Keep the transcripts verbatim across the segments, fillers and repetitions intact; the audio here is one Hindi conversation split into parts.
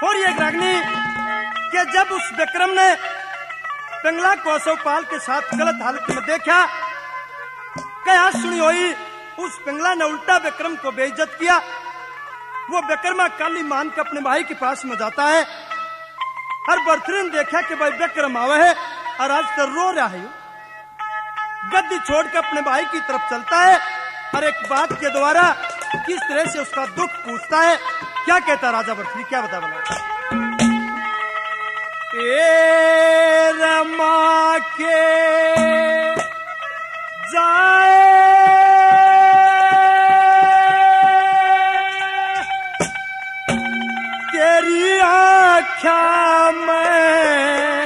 और ये रागनी कि जब उस विक्रम ने पिंगला को अशोकपाल के साथ गलत हालत में देखा, क्या सुनी हुई, उस पिंगला ने उल्टा विक्रम को बेइज्जत किया। वो विक्रमा काली मान के अपने भाई के पास में जाता है और बर्थरे ने देखा कि भाई विक्रम आवे है और आज तो रो रहा है। गद्दी छोड़ के अपने भाई की तरफ चलता है और एक बात के द्वारा किस तरह से उसका दुख पूछता है। क्या कहता राजा बर्थरी, क्या बता बना ए रमा के जाए तेरी आँखा में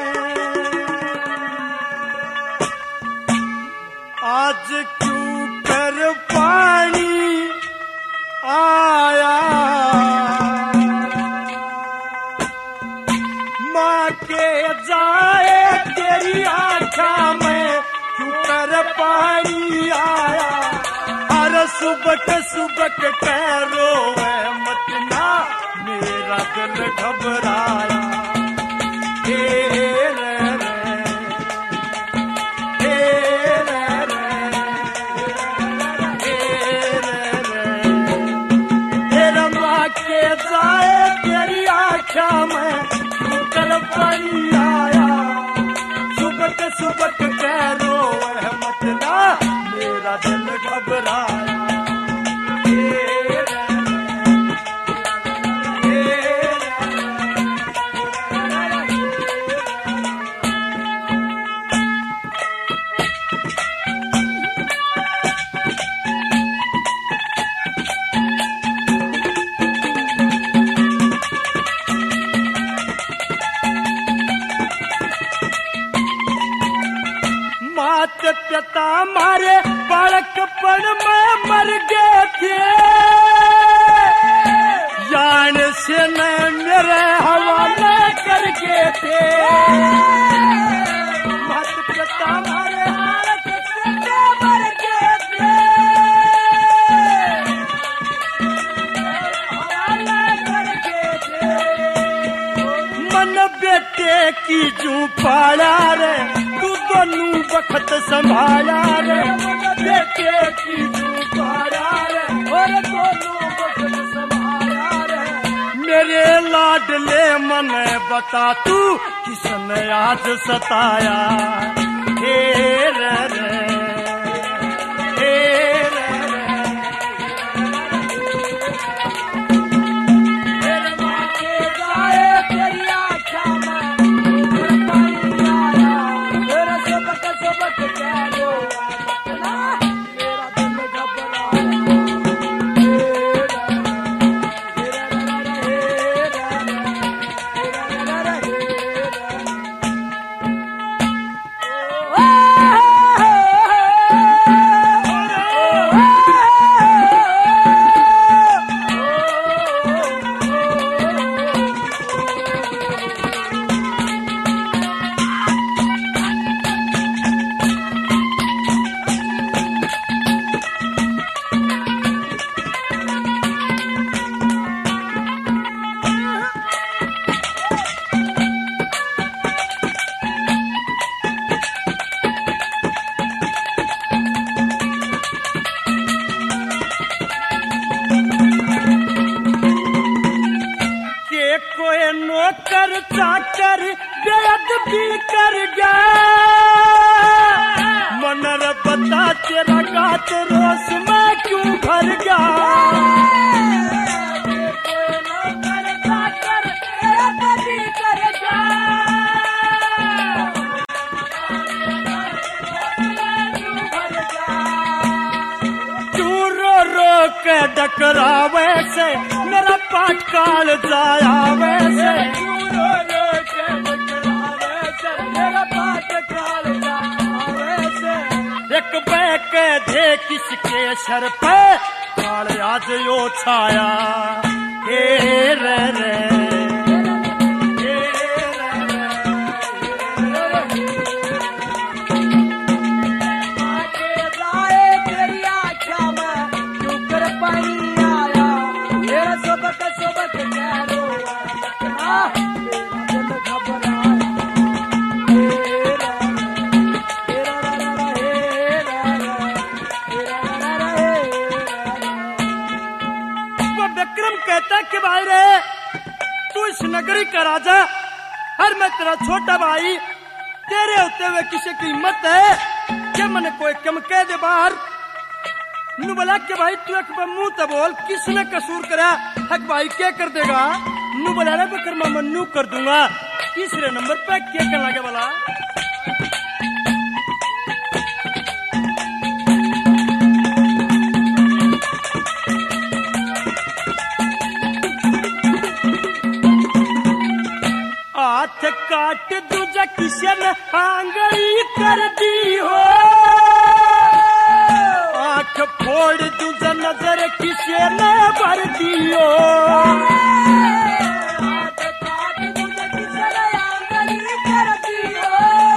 आज क्यों कर पानी आया, माँ के जाए तेरी आँखा में क्यों कर पानी आया। हर सुबक सुबक कह रोवे मत ना मेरा दिल घबराया। हे रे रे, हे रे रे, हे रे रे, तेरा माँ के जाए तेरी आँखा में क्यों कर पानी आया। सुबक सुबक कह रोवे मत ना मेरा दिल घबराया। मात पिता मारे बालकपन में मर गए थे, जान से न मेरे हवाले कर गए थे। मात पिता मारे बालकपन में मर गए थे, हवाले कर गए थे। मन बेटे की जू पाला रे तू दोनों वक्त संभाला रे, बेटे की जू पाला रे और दोनों वक्त संभाला रे। मेरे लाडले मन बता तू किसने आज सताया। हे रे रे, हे रे रे, तेरे माँ के जाए तेरी आँखा में पानी आया। तेरा सबक सबक कह लो ना मेरा दिल घबराया। नौकर चाकर बेअदबी कर गया, मनर बता तेरा गात रोस में क्यों भर गया। नौकर चाकर बेअदबी कर गया, क्यों रो रो के डकरावे से मेरा पाटकाल जाया वैसे। एक बैक दे किसके सर पे काल आज यो छाया। हे रे रे, हे रे रे, आके जाए तेरी आँखा में क्यों कर पानी आया। मेरा सबक सबक कह लो विक्रम कहता कि भाई रे तू इस नगरी का राजा और मैं तेरा छोटा भाई, तेरे होते हुए किसी की हिम्मत है कि मैंने कोई कम कह दे बाहर नु बोला कि भाई तू एक मुंह तो बोल किसने कसूर करा हक भाई क्या कर देगा नु बोला रे विक्रमा मैं नू कर दूंगा। तीसरे नंबर पे क्या करना लगे बोला हाथ काट दूजा किसी ने आंगली कर दी हो, आंख फोड़ दूजा नजर किसी ने भर दी हो। हाथ काट दूजा किसी ने आंगली कर दी हो,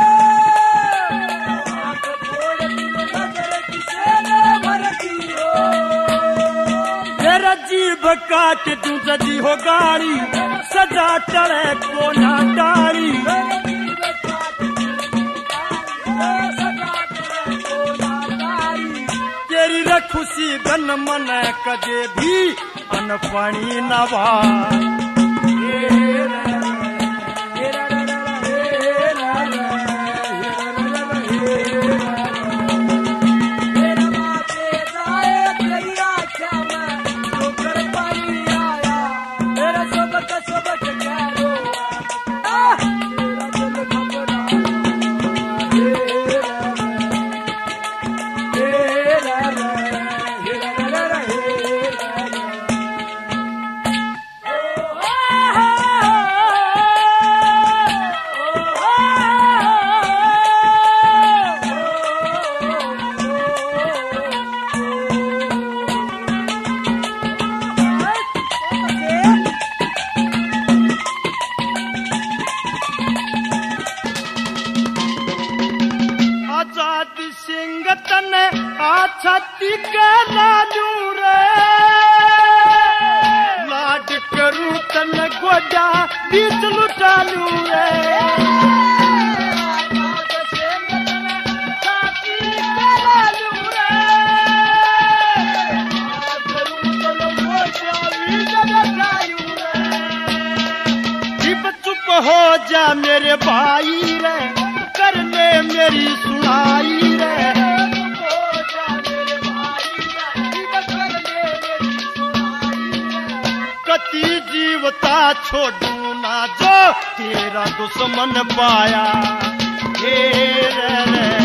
आंख फोड़ दूजा नजर किसी ने भर दी हो। तेरा जीभ काट दूजा जी हो गाड़ी सजा टले को ना डारी, तेरी रखुसी गन मन कजे भी अनपणी नवा। छाती के लालू रे लाड करू तन गोडा बीच लुटालू रे। चुप हो जा मेरे भाई रे करने मेरी सुनाई रे। कति जीवता छोड़ू ना जो तेरा दुश्मन पाया। हे रे रे